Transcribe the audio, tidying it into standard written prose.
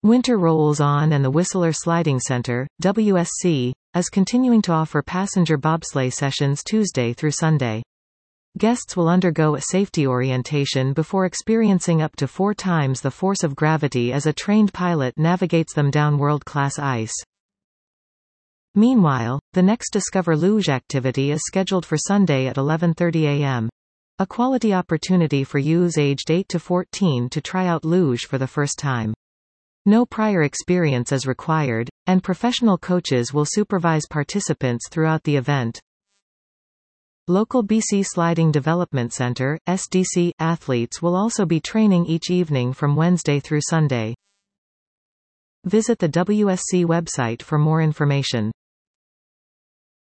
Winter rolls on and the Whistler Sliding Center, WSC, is continuing to offer passenger bobsleigh sessions Tuesday through Sunday. Guests will undergo a safety orientation before experiencing up to 4 times the force of gravity as a trained pilot navigates them down world-class ice. Meanwhile, the next Discover Luge activity is scheduled for Sunday at 11:30 a.m. A quality opportunity for youths aged 8 to 14 to try out luge for the first time. No prior experience is required, and professional coaches will supervise participants throughout the event. Local BC Sliding Development Centre, SDC, athletes will also be training each evening from Wednesday through Sunday. Visit the WSC website for more information.